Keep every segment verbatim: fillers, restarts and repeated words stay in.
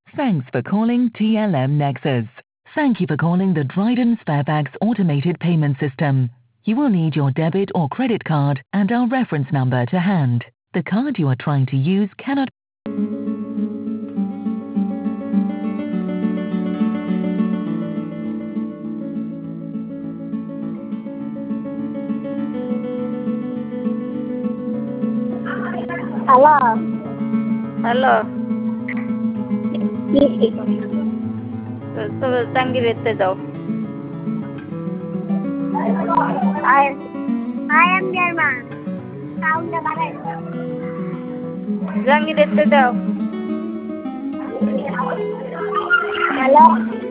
Thanks for calling T L M Nexus. Thank you for calling the Dryden Sparebags automated payment system. You will need your debit or credit card and our reference number to hand. The card you are trying to use cannot Hello. Hello. Yes. তো জাঙ্গিরেতে যাও। I I am German. Sound বাড়াই। জাঙ্গিরেতে যাও। Hello.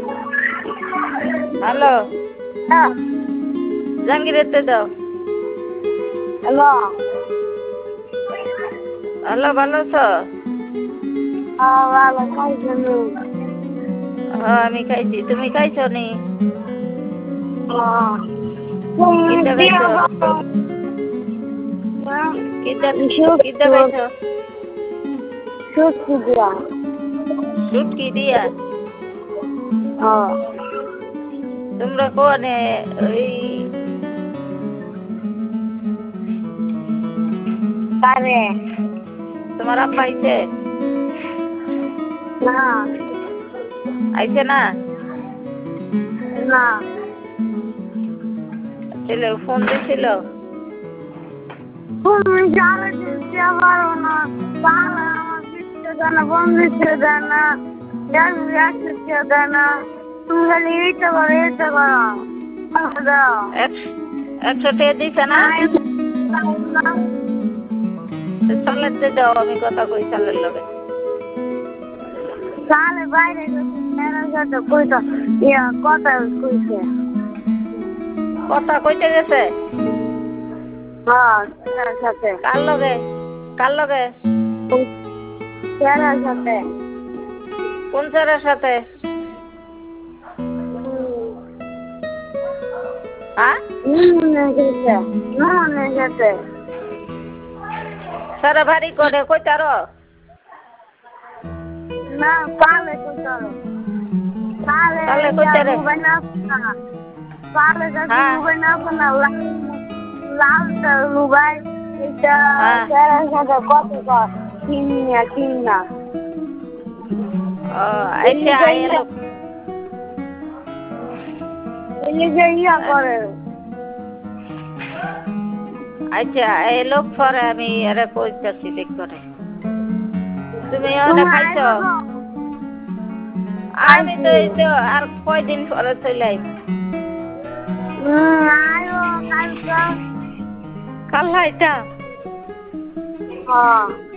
Hello. হ্যাঁ। জাঙ্গিরেতে যাও। Hello. Hello, ভালো আছো? হ্যাঁ, ভালো খাইছো নি? হ্যাঁ, আমি খাইছি। তুমি খাইছো নি? হ্যাঁ। কিটা খাইছো? কিটা কিটা খাইছো? শুটকি দিয়া। শুটকি দিয়া? হ্যাঁ। তোমরা কোনে ওই কারে? তোমার আব্বা আইছে? না। আইছে না? না। ছেলে ফোন দিছিল? তুমি জানো দিতে পারো না। পালা আমার দিতে দেয় না, বোন দিতে দেয় না, এক দিতে দেয় না। তুমি খালি এইটা করো, এইটা করো। দাও। একশো টাকা দিছে না? চালাতে দাও, আমি কথা কই চালের লগে। চালে বাইরে গেছে কইতা ইয়া কথা কইছে। কথা কইতে গেছে? হ্যাঁ, তার সাথে। কার লগে? কার লগে? তার সাথে। কোন স্যারের সাথে? হ্যাঁ? নুনে গেছে। নুনে গেছে। সারা বাড়ি করে কইতারো? না, পালে কইতারো। পালে কালে কইতারে? রুবেনা না। পালে যাচ্ছে রুবেনা না। লালটা রুবাই এটা তার সাথে কত কর তিন না তিন না। ও আইসা আইলো। এলিজে ইয়া করে। আচ্ছা এই লোক পরে আমি এরা কইতাছি দেখ করে। তুমি ওনে খাইছো? আমি তো এই তো আর কয়দিন পরে চলে আইব। হুম, আয়ো কালকে। কাল হাইতা? হ্যাঁ।